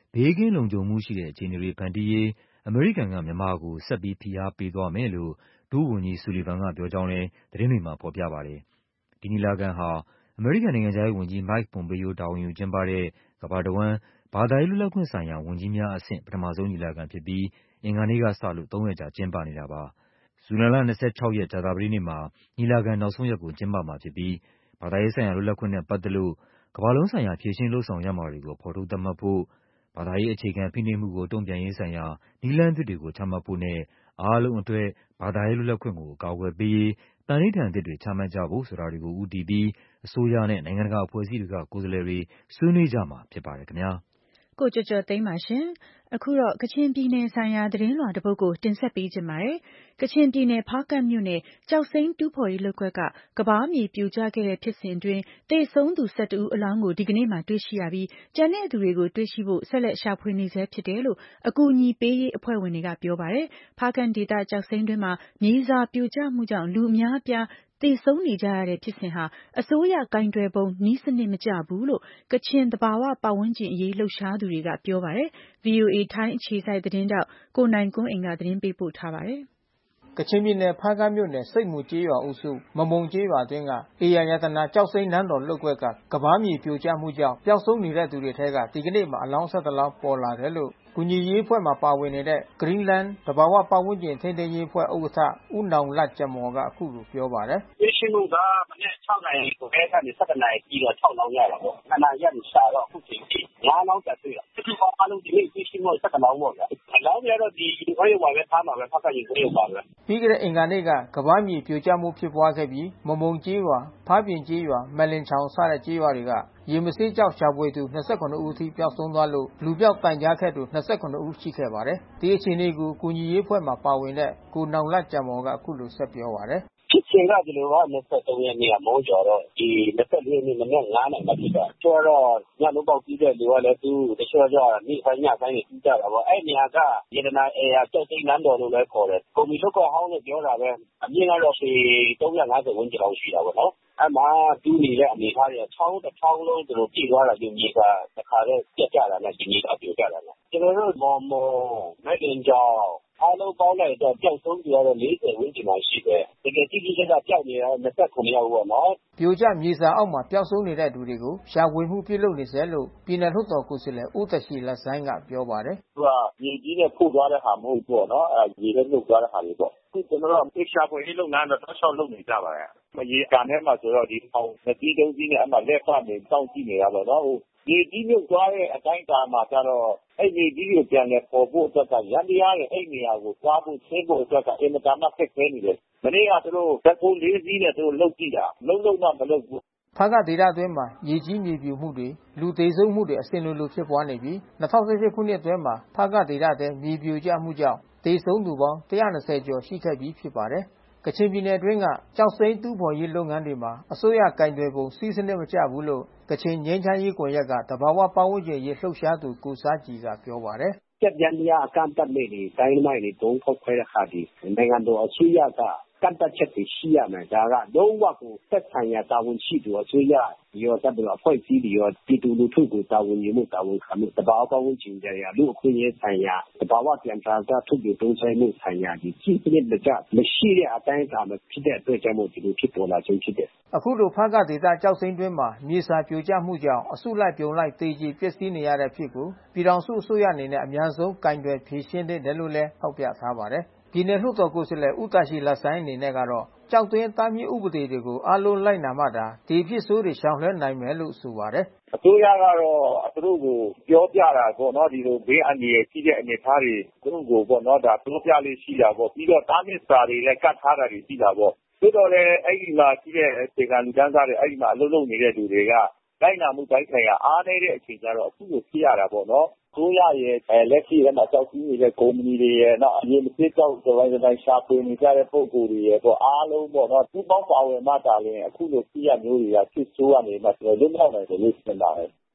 ဘေးကင်းလုံခြုံမှုရှိတဲ့အခြေအနေတွေဖန်တီးရေးအမေရိကန်ကမြန်မာကိုဆက်ပြီးဖိအားပေးသွားမယ်လို့ဒုဝန်ကြီးဆူလီဗန်ကပြောကြောင်းလည်းသတင်းတွေမှာဖော်ပြပါတယ်။ဒီညီလာခံဟာအမေရိကန်နိုင်ငံခြားရေးဝန်ကြီး Mike Pompeo တာဝန်ယူကျင်းပတဲ့ကမ္ဘာတဝန်းဘာသာရေးလွတ်လပ်ခွင့်ဆိုင်ရာဝန်ကြီးများအဆင့်ပထမဆုံးညီလာခံဖြစ်ပြီးအင်္ဂါနေ့ကစလို့3 ရက်ကြာကျင်းပနေတာပါ။ဇူလိုင်လ26 ရက်ကြာသပတေးနေ့မှာညီလာခံနောက်ဆုံးရက်ကိုကျင်းပမှာဖြစ်ပြီးဘာသာရေးဆိုင်ရာလွတ်လပ်ခွင့်နဲ့ပတ်သက်လို့ကမ္ဘာလုံးဆိုင်ရာဖြေရှင်းလုပ်ဆောင်ရမှာတွေကိုဖော်ထုတ်သတ်မှတ်ဖို့ဘာသာရေးအခြေခံဖိနှိပ်မှုကိုတုံ့ပြန်ရေးဆိုင်ရာနည်းလမ်းသစ်တွေကိုချမှတ်ဖို့နဲ့အားလုံးအတွက်ဘာသာရေးလွတ်လပ်ခွင့်ကိုအကာအကွယ်ပေးရေးသန္နိဋ္ဌာန်သစ်တွေချမှတ်ကြဖို့ဆိုတာတွေကိုဦးတည်ပြီးအစိုးရနဲ့နိုင်ငံတကာအဖွဲ့အစည်းတွေကကိုယ်စားလှယ်တွေဆွေးနွေးကြမှာဖြစ်ပါတယ်ခင်ဗျာ။ကိုကျော်ကျော်သိန်းပါရှင်။အခုတော့ကချင်ပြည်နယ်ဆိုင်ရာသတင်းလွှာတစ်ပုဒ်ကိုတင်ဆက်ပေးချင်ပါတယ်။ကချင်ပြည်နယ်ဖားကန့်မြို့နယ်ကျောက်စိမ်းတူးဖော်ရေးလုပ်ကွက်ကကဘာမြေပြိုကျခဲ့တဲ့ဖြစ်စဉ်အတွင်းသေဆုံးသူ12ဦးအလောင်းကိုဒီကနေ့မှတွေ့ရှိရပြီးကျန်တဲ့သူတွေကိုတွေ့ရှိဖို့ဆက်လက်ရှာဖွေနေဆဲဖြစ်တယ်လို့အကူအညီပေးရေးအဖွဲ့ဝင်တွေကပြောပါတယ်။ဖားကန့်ဒေသကျောက်စိမ်းတွင်းမှာမြေစာပြိုကျမှုကြောင့်လူအများအပြားသေဆုံးနေကြရတဲ့ဖြစ်စဉ်ဟာအစိုးရကင်တွယ်ပုံနည်းစနစ်မကျဘူးလို့ကချင်သဘာဝပတ်ဝန်းကျင်အရေးလှုပ်ရှားသူတွေကပြောပါတယ်။ VOA ထိုင်းအခြေစိုက်သတင်းတောက်ကိုနိုင်ကွန်းအိမ်ကသတင်းပေးပို့ထားပါတယ်။ကချင်ပြည်နယ်ဖားကန့်မြို့နယ်ဆိပ်မူကျေးရွာအုပ်စုမမုံကျေးရွာအတွင်းကဧရာယတနာကျောက်စိမ်းနန်းတော်လုပ်ကွက်ကကဘာမြေပြိုကျမှုကြောင့်ပျောက်ဆုံးနေတဲ့သူတွေထဲကဒီကနေ့မှာအလောင်းလောင်းပေါ်လာတယ်လို့ကူညီရေးအဖွဲ့မှာပါဝင်နေတဲ့ Greenland သဘာဝပတ်ဝန်းကျင်ထိန်းသိမ်းရေးအဖွဲ့ဥက္ကဋ္ဌဦးနောင်လတ်ဂျမော်ကအခုလိုပြောပါတယ်။တွေ့ရှိမှုကမနေ့6နာရီခွဲကနေ7နာရီပြီးတော့6လောင်းရတာပေါ့။2နာရီကနေရှာတော့အခုချိန်ထိ5လောင်းတက်တွေ့တာ။ဒီကောင်အားလုံးဒီနေ့တွေ့ရှိမှု7လောင်းပေါ့ဗျာ။အလောင်းတွေကတော့ဒီခွဲရုံပါပဲထားမှာပဲဖတ်ကရင်ခွဲရုံပါပဲ။ပြီးခဲ့တဲ့အင်္ဂါနေ့ကကဘာမြေပြိုကျမှုဖြစ်ပွားခဲ့ပြီးမမုံကျေးရွာဖားပြင်ကျေးရွာမလင်ချောင်စတဲ့ကျေးရွာတွေကရေမဆေးကြောက်ရှာဖွေသူ29ဦးထိပျောက်ဆုံးသွားလို့လူပျောက်တိုင်ကြားခဲ့သူ29ဦးရှိခဲ့ပါတယ်။ဒီအခြေအနေကိုကူညီရေးအဖွဲ့မှာပါဝင်တဲ့ကိုနောင်လတ်ဂျမော်ကအခုလိုဆက်ပြောပါတယ်။ဖြစ်စဉ်ကဒီလိုက23ရက်နေ့ကမိုးကြော်တော့ဒီ24ရက်နေ့မနေ့9နာရီမှဖြစ်တာ။ကျော်တော့ညလုံးပေါက်ပြီးတဲ့လူကလည်းသူတချို့ကြောနေ့ပိုင်းညပိုင်းနေပြီးကြတာပေါ့။အဲ့နေရာကရတနာအေယာကျောက်စိမ်းနန်းတော်လို့လည်းခေါ်တယ်။ကိုမီလုတ်ကဟောင်းလို့ပြောတာပဲ။အမြင့်ကတော့350ဝန်းကျင်လောက်ရှိတာပေါ့နော်။အဲ့မှာတူးနေတဲ့အနေထားတွေကချောင်းတစ်ချောင်းလုံးသူတို့ပြည့်သွားတာယူမြေကတခါတော့ပြတ်ကြတာနဲ့ဒီမြေကပြိုကျတာနဲ့ကျွန်တော်တို့မော်မော်မဲ့တင်ကြောင်အားလုံးပေါင်းလိုက်တော့ပျောက်ဆုံးသူကတော့40ဝန်းကျင်မှရှိတယ်။တကယ်ကြည့်ကြည့်ကပျောက်နေတာ29ယောက်ပေါ့နော်။ပြိုကျမြေစာအောက်မှာပျောက်ဆုံးနေတဲ့သူတွေကိုရှာဖွေမှုပြုလုပ်နေစေလို့ပြည်နယ်လွှတ်တော်ကိုယ်စားလှယ်ဦးတရှိလက်ဆိုင်ကပြောပါတယ်။သူကမြေကြီးနဲ့ဖုတ်သွားတဲ့ဟာမဟုတ်ပေါ့နော်။အဲရေနဲ့နှုတ်သွားတဲ့ဟာတွေပေါ့။အခုကျွန်တော်တို့ရှာဖွေရေးလုပ်ငန်းတော့တောက်လုပ်နေကြပါရဲ့။မရေကန်ထဲမှာဆိုတော့ဒီအောင်2ကြီး3ကြီးနဲ့အမှလက်ဖတ်နေစောင့်ကြည့်နေတာပေါ့နော်။မြေကြီးမြုပ်သွားတဲ့အတိုင်းတာမှာကျတော့အဲ့မြေကြီးကိုပြန်လဲပေါ်ဖို့အတွက်ကရန်တရားရဲ့အဲ့နေရာကိုသွားဖို့ဆင်းဖို့အတွက်ကအင်မတန်မှခက်ခဲနေတယ်။မနေ့ကသူတို့ဓာတ်ပုံ4စီးနဲ့သူတို့လုပ်ကြည့်တာလုံးမှမလုပ်ဘူး။ဖားကဒေသအတွင်းမှာရေကြီးမြေပြိုမှုတွေလူသေဆုံးမှုတွေအစဉ်လိုဖြစ်ပွားနေပြီး2018ခုနှစ်အတွင်းမှာဖားကဒေသထဲမြေပြိုကျမှုကြောင့်သေဆုံးသူပေါင်း120ကျော်ရှိခဲ့ပြီးဖြစ်ပါတယ်။ကချင်ပြည်နယ်အတွင်းကကျောက်စိမ်းတူးဖော်ရေးလုပ်ငန်းတွေမှာအစိုးရကင်တွယ်ပုံစည်းစနစ်မကျဘူးလို့ကချင်ငြိမ်းချမ်းရေးကွန်ရက်ကသဘာဝပတ်ဝန်းကျင်ရေးလှုပ်ရှားသူကိုစားကြည်ကပြောပါတယ်။ကြက်ပြန်ရအကန့်တက်လေးတွေတိုင်းမိုက်တွေတုံးဖောက်ခွဲတဲ့ခါဒီနိုင်ငံတော်အစိုးရကကန့်တက်ချက်တွေရှိရမယ်ဒါကလုံးဝကိုသက်ဆိုင်ရာတာဝန်ရှိသူအစိုးရရောတပ်တော်အဖွဲ့အစည်းတွေရောပြည်သူလူထုကိုတာဝန်ယူမှုတာဝန်ခံမှုတဘာဝပတ်ဝန်းကျင်ကြရလူအခွင့်အရေးဆိုင်ရာတဘာဝပြန်ကြားတာထုတ်ပြတုံးဆိုင်မှုဆိုင်ရာဒီကြီးပြည့်တဲ့ကြမရှိတဲ့အတိုင်းအတာမဖြစ်တဲ့အတွက်ကြောင့်မို့ဒီလိုဖြစ်ပေါ်လာခြင်းဖြစ်တယ်အခုလိုဖားကဒေသကျောက်စိမ်းတွင်းမှာမြေစာပြိုကျမှုကြောင့်အစုလိုက်ပြုံလိုက်တေကြီးပျက်စီးနေရတဲ့ဖြစ်ကိုပြည်ထောင်စုအစိုးရအနေနဲ့အများဆုံးကင်တွယ်ဖြေရှင်းသင့်တယ်လို့လည်းထောက်ပြထားပါတယ်ပြည်နယ်လွှတ်တော်ကိုယ်စားလှယ်ဦးတာရှိလက်ဆိုင်အနေနဲ့ကတော့ကျောက်သွင်းသားမြစ်ဥပဒေတွေကိုအားလုံးလိုက်နာမှသာဒီဖြစ်ဆိုးတွေရှောင်လွှဲနိုင်မယ်လို့ဆိုပါတယ်အစိုးရကတော့သူတို့ကိုပြောပြတာပေါ့နော်ဒီလိုဘေးအန္တရာယ်ရှိတဲ့အနေအထားတွေသူတို့ကိုပေါ့နော်ဒါပြောပြလေးရှိတာပေါ့ပြီးတော့သားမြစ်စာတွေလည်းကတ်ထားတာတွေရှိတာပေါ့သို့တော်လည်းအဲ့ဒီမှာရှိတဲ့ဒေသလူတန်းစားတွေအဲ့ဒီမှာအလုပ်လုပ်နေတဲ့လူတွေကလိုက်နာမှုတိုင်းဆိုင်ရာအားနည်းတဲ့အချိန်ကျတော့အခုကိုဖြစ်ရတာပေါ့နော်ကိုရရဲ့လက်ရှိထဲမှာကြောက်ကြီးနေတဲ့ကုမ္ပဏီတွေရဲ့နောက်အရင်မဖြစ်တော့တိုင်းရှာဖွေနေကြတဲ့ပုံကိုယ်တွေရဲ့ပေါ့အားလုံးပေါ့နော်သူ့ပေါင်းပါဝင်မှတာလည်းအခုလိုဖြစ်ရမျိုးတွေကဖြစ်ဆိုးရနေမှကျွန်တော်လွတ်မြောက်နိုင်တယ်လို့ထင်ပါတယ်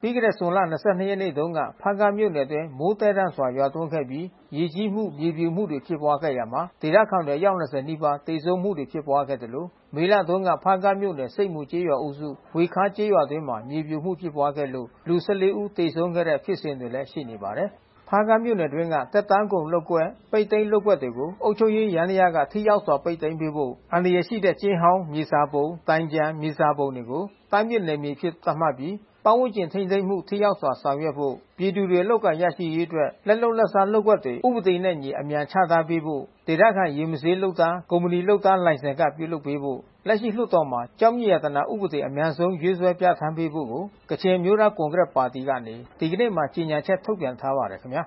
ပြီးခဲ့တဲ့ဇွန်လ22ရက်နေ့တုန်းကဖားကန့်မြို့နယ်တွင်မိုးတဲတန်းစွာရွာသွန်းခဲ့ပြီးရေကြီးမှုမြေပြိုမှုတွေဖြစ်ပွားခဲ့ရမှာဒေသခံတွေရောက်20နီးပါးတေဆုံးမှုတွေဖြစ်ပွားခဲ့တယ်လို့မေလတုန်းကဖားကန့်မြို့နယ်စိတ်မှုကျေးရွာအုပ်စုဝေခါကျေးရွာတွင်မှမြေပြိုမှုဖြစ်ပွားခဲ့လို့လူ14ဦးတေဆုံးခဲ့တဲ့ဖြစ်စဉ်တွေလည်းရှိနေပါတယ်ဖားကန့်မြို့နယ်တွင်းကတက်တန်းကုန်လုပ်ကွက်ပိတ်သိမ်းလုပ်ကွက်တွေကိုအုပ်ချုပ်ရေးရန်ရာကထိရောက်စွာပိတ်သိမ်းပေးဖို့အန္တရာယ်ရှိတဲ့ကျင်းဟောင်းမြေစာပုံတိုင်ကြံမြေစာပုံတွေကိုတိုင်းမြစ်နယ်မြေဖြစ်သတ်မှတ်ပြီးပတ်ဝန်းကျင်ထိန်းသိမ်းမှုထိရောက်စွာဆောင်ရွက်ဖို့ပြည်သူတွေလောက်ကန်ရရှိရေးအတွက်လက်လုံလက်စားလုပ်ကွက်တွေဥပဒေနဲ့ညီအမြန်ချထားပေးဖို့ဒေသခံရေမစေးလုပ်သားကုမ္ပဏီလုပ်သားလိုင်စင်ကပြုလုပ်ပေးဖို့လက်ရှိလွှတ်တော်မှာကြောင်းမြရတနာဥပဒေအမြန်ဆုံးရွေးဆွဲပြဋ္ဌာန်းပေးဖို့ကိုကချင်မျိုးသားကွန်ဂရက်ပါတီကနေဒီကနေ့မှကြေညာချက်ထုတ်ပြန်ထားပါတယ်ခင်ဗျာ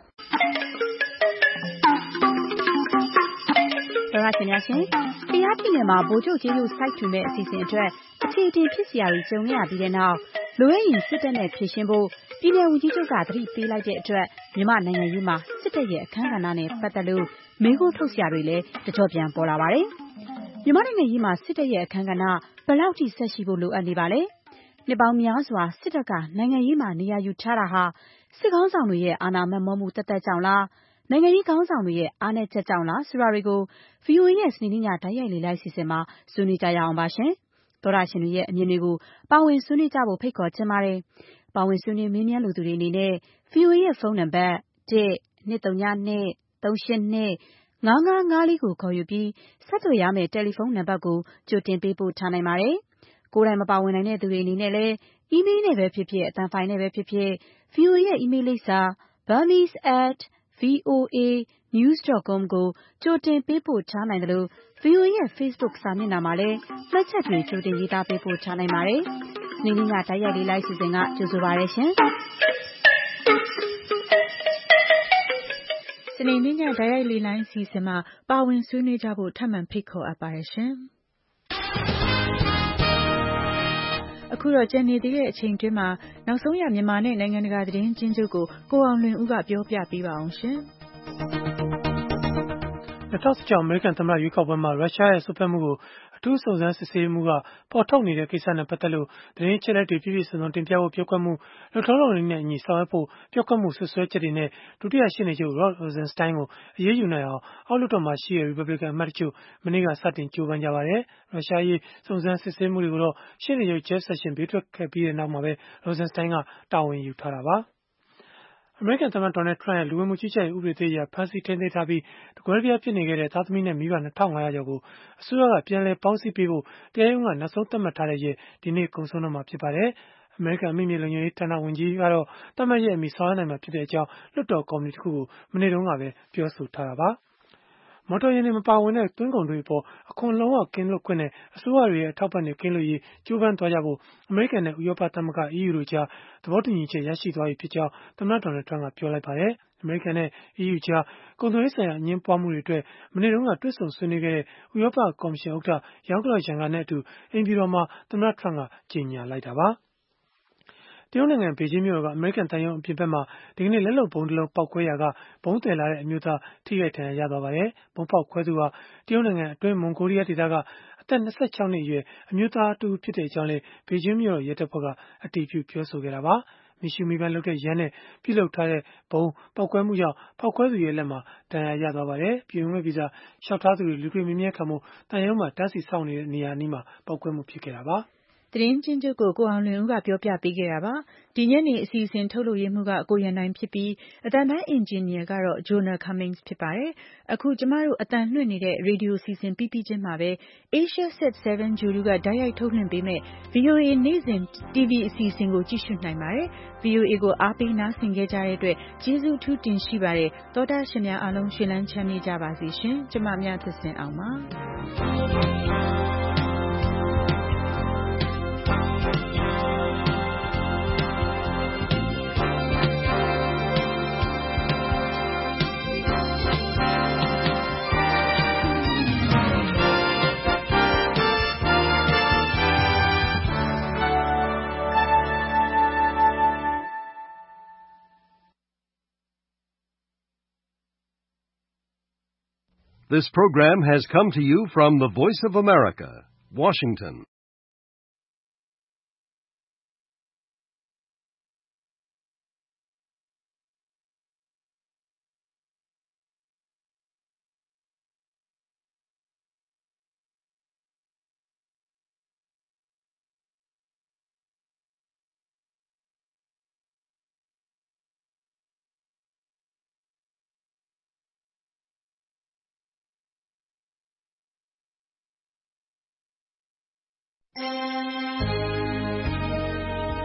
ရရှင်များရှင်ဖျားပြည်နယ်မှာဗိုလ်ချုပ်ကြီးတို့စိုက်ထူမဲ့အစီအစဉ်အတွက်အခြေအတင်ဖြစ်စရာတွေကြုံရပြီးတဲ့နောက်လူရဲရင်စစ်တပ်နဲ့ဖြည့်ရှင်းဖို့ပြည်내ဝန်ကြီးချုပ်ကသတိပေးလိုက်တဲ့အတွက်မြန်မာနိုင်ငံရေးမှာစစ်တပ်ရဲ့အခမ်းကဏ္ဍနဲ့ပတ်သက်လို့မေးခွန်းထုတ်စရာတွေလည်းတကြော့ပြန်ပေါ်လာပါတယ်။မြန်မာနိုင်ငံရေးမှာစစ်တပ်ရဲ့အခမ်းကဏ္ဍဘယ်လောက်ထိဆက်ရှိဖို့လိုအပ်နေပါလဲ။နှစ်ပေါင်းများစွာစစ်တပ်ကနိုင်ငံရေးမှာနေရာယူထားတာဟာစစ်ကောင်းဆောင်တွေရဲ့အာဏာမက်မောမှုတသက်ကြောင့်လားနိုင်ငံရေးခေါင်းဆောင်တွေရဲ့အားနည်းချက်ကြောင့်လားဆိုတာတွေကို VOA ရဲ့စနေနေ့ညတိုက်ရိုက်လေလိုက်စီစဉ်မှာဆွေးနွေးကြရအောင်ပါရှင်။သောတာရှင်တွေရဲ့အမြင်တွေကိုပါဝင်ဆွေးနွေးကြဖို့ဖိတ်ခေါ်ချင်ပါတယ်။ပါဝင်ဆွေးနွေးမေးမြန်းလူသူတွေအနေနဲ့ VOA ရဲ့ဖုန်းနံပါတ် 1-202-382-5554 ကိုခေါ်ယူပြီးဆက်သွယ်ရမယ့်တယ်လီဖုန်းနံပါတ်ကိုကြိုတင်ပေးပို့ထားနိုင်ပါတယ်။ကိုယ်တိုင်မပါဝင်နိုင်တဲ့သူတွေအနေနဲ့လည်းအီးမေးလ်နဲ့ပဲဖြစ်ဖြစ်အသံဖိုင်နဲ့ပဲဖြစ်ဖြစ် VOA ရဲ့အီးမေးလ်လိပ်စာ burmese@voanews.com ကိုကြိုတင်ပေးပို့ထားနိုင်တယ်လို့ VOA ရဲ့ Facebook စာမျက်နှာမှာလည်းမှတ်ချက်တွေကြိုတင်ရေးသားပေးပို့ထားနိုင်ပါတယ်။နေ့နေ့ညတိုက်ရိုက်လေးလိုက်စီစဉ်ကကြိုဆိုပါရရှင်။စနေနေ့ညတိုက်ရိုက်လေးလိုက်စီစဉ်မှာပါဝင်ဆွေးနွေးကြဖို့ထပ်မံဖိတ်ခေါ်အပ်ပါတယ်ရှင်။အခုတော့ကျန်နေသေးတဲ့အချိန်တွင်းမှာနောက်ဆုံးရမြန်မာနဲ့နိုင်ငံတကာသတင်းချင်းချုပ်ကိုကိုအောင်လွင်ဦးကပြောပြပေးပါအောင်ရှင်။ 2016အမေရိကန်သမ္မတရွေးကောက်ပွဲမှာရုရှားရဲ့ဆွတ်ဖက်မှုကိုအထူးစုံစမ်းစစ်ဆေးမှုကပေါ်ထုတ်နေတဲ့ကိစ္စနဲ့ပတ်သက်လို့သတင်းချက်လက်တွေပြည့်ပြည့်စုံစုံတင်ပြဖို့ပြောကွက်မှုလူထုလုံးနဲ့အညီဆောင်ရွက်ဖို့ပြောကွက်မှုဆွဆွဲချက်တွေနဲ့ဒုတိယရှင်းနေချုပ် Rod Rosenstein ကိုအရေးယူနိုင်အောင်အောက်လွှတ်တော်မှာရှိတဲ့ Republican အမတ်တချို့မနေ့ကစတင်ကြိုးပမ်းကြပါတယ်။ရုရှားရေးစုံစမ်းစစ်ဆေးမှုတွေကိုတော့ရှင်းနေချုပ် Jeff Sessions ဘေးထွက်ခဲ့ပြီးတဲ့နောက်မှာပဲ Rosenstein ကတာဝန်ယူထားတာပါ။အမေရိကန်သမ္မတ Donald Trump ရဲ့လူဝင်မှုကြီးကြပ်ရေးဥပဒေသစ်အရဖမ်းဆီးထိန်းသိမ်းထားပြီးတကွဲပြားဖြစ်နေခဲ့တဲ့သားသမီးနဲ့မိဘ2500ကျော်ကိုအစိုးရကပြန်လည်ပေါင်းစည်းပေးဖို့တရားရုံးကနောက်ဆုံးသတ်မှတ်ထားတဲ့ရက်ဒီနေ့ကုန်ဆုံးတော့မှာဖြစ်ပါတယ်။အမေရိကန်အမိမြေလုံခြုံရေးဌာနဝန်ကြီးကတော့သတ်မှတ်ရက်အမီဆောင်ရွက်နိုင်မှာဖြစ်တဲ့အကြောင်းလွှတ်တော်ကော်မတီတစ်ခုကိုမနေ့တုန်းကပဲပြောဆိုထားတာပါ။မော်တော်ယာဉ်တွေမပါဝင်တဲ့သွင်းကုန်တွေအပေါ်အခွန်လုံးဝကင်းလွတ်ခွင့်နဲ့အစိုးရတွေရဲ့အထောက်ပံ့တွေကင်းလွတ်ရေးကြိုးပမ်းသွားကြဖို့အမေရိကန်နဲ့ဥရောပသမဂ္ဂ EU တို့ကြားသဘောတူညီချက်ရရှိသွားပြီဖြစ်ကြောင်းသမ္မတ Donald Trump ကပြောလိုက်ပါတယ်။အမေရိကန်နဲ့ EU ကြားကုန်သွယ်ရေးဆိုင်ရာအငြင်းပွားမှုတွေအတွက်မနေ့တုန်းကတွေ့ဆုံဆွေးနွေးခဲ့တဲ့ဥရောပကော်မရှင်ဥက္ကဋ္ဌ Jean-Claude Juncker နဲ့အတူအိမ်ဖြူတော်မှာသမ္မတ Trump ကကြေညာလိုက်တာပါ။တရုတ်နိုင်ငံဘေဂျင်းမြို့ကအမေရိကန်သံရုံးအပြင်ဘက်မှာဒီကနေ့လက်လုပ်ဗုံးတစ်လုံးပေါက်ကွဲရာကဗုံးတည်လာတဲ့အမျိုးသားထိခိုက်ဒဏ်ရာရသွားပါတယ်။ဗုံးပေါက်ခွဲသူဟာတရုတ်နိုင်ငံအတွင်းမွန်ဂိုလီးယားဒေသကအသက်26နှစ်အရွယ်အမျိုးသားတူဖြစ်ကြောင်းလည်းဘေဂျင်းမြို့ရဲတပ်ဖွဲ့ကအတည်ပြုပြောဆိုခဲ့တာပါ။မီရှူမီပန်းလုပ်တဲ့ရန်နဲ့ပြုလုပ်ထားတဲ့ဗုံးပေါက်ကွဲမှုကြောင့်ဖောက်ခွဲသူရဲ့လက်မှာဒဏ်ရာရသွားပါတယ်။ပြည်ဝင်ခွင့်ဗီဇာလျှောက်ထားသူတွေလူတွေမြင်မြဲခံမှုတန်ရုံးမှာတားဆီးစောင့်နေတဲ့နေရာအနီးမှာပေါက်ကွဲမှုဖြစ်ခဲ့တာပါ။သတင်းချင်းချုပ်ကိုကိုအောင်လွင်ဦးကပြောပြပေးခဲ့တာပါ။ဒီညနေအစီအစဉ်ထုတ်လုပ်ရေးမှူးကကိုရန်နိုင်ဖြစ်ပြီးအတန်တိုင်းအင်ဂျင်နီယာကတော့ Jonah Cummings ဖြစ်ပါတယ်။အခုကျမတို့အတန်လွှင့်နေတဲ့ရေဒီယိုစီစဉ်ပြီးချင်းမှာပဲ Asia Set 7 Guru ကတိုက်ရိုက်ထုတ်လွှင့်ပေးမဲ့ VOA နေ့စဉ် TV အစီအစဉ်ကိုကြည့်ရှုနိုင်ပါတယ်။ VOA ကိုအားပေးနားဆင်ခဲ့ကြတဲ့အတွက်ကျေးဇူးအထူးတင်ရှိပါတယ်။သောတာရှင်များအားလုံးရှင်လန်းချမ်းမြေ့ကြပါစေရှင်။ကျမမြတ်သစင်အောင်ပါ။ This program has come to you from the Voice of America, Washington.